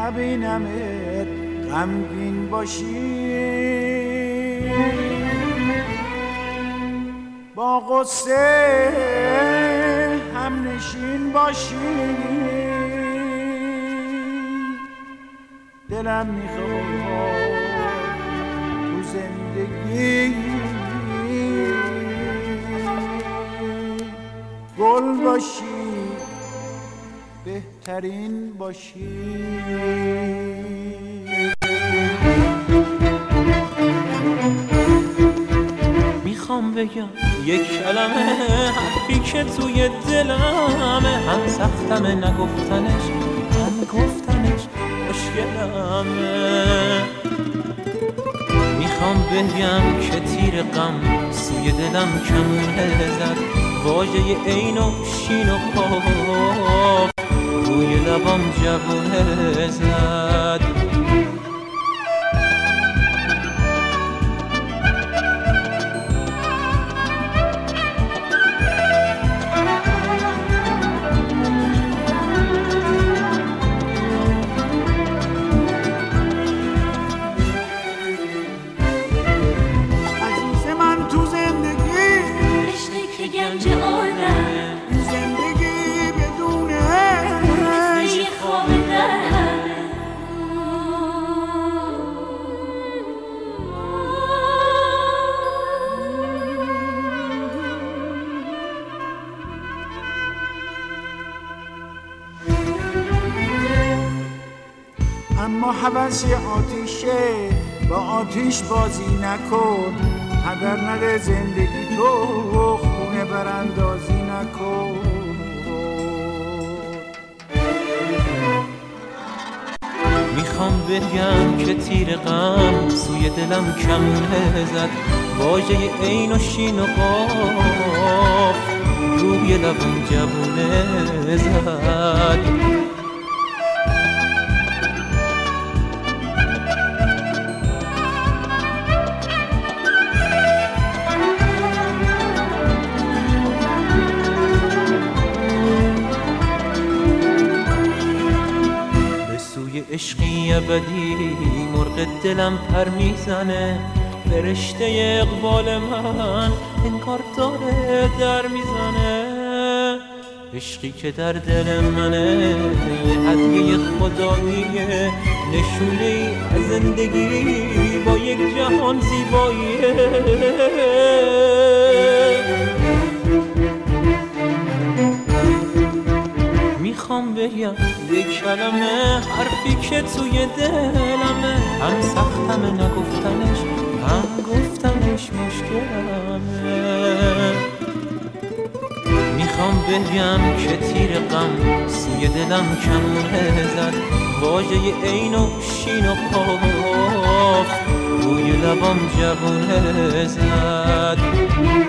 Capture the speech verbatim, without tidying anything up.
نبینمت غمگین باشی، با غصه هم نشین باشی. دلم میخواد تو زندگی گل باشی، بهترین باشی. میخوام بگم یک کلمه حرفی که توی دلمه، هم سختمه نگفتنش هم گفتنش مشکلمه. میخوام بگم که تیر غم سوی دلم کمونه زد، واژه عین و شین و قاف روی لبام جوونه زد. اما هوس آتیشه، با آتیش بازی نکن. هدر نده زندگی تو، خونه براندازی نکن. میخوام بگم که تیر غم سوی دلم کمونه زد، واژه عین و شین و قاف روی لبم جوونه زد. عشقی ابدی مرغ دلم پر میزنه، فرشته اقبال من انگار داره در میزنه. عشقی که در دل منه یه هدیه خداییه، نشونه ای از زندگی با یک جهان زیباییه. میخوام بگم یک کلمه حرفی که توی دلمه، هم سختمه نگفتنش هم گفتنش مشکلمه. میخوام بگم که تیر غم سوی دلم کمونه زد، واژه عین و شین و قاف روی لبام جوونه زد.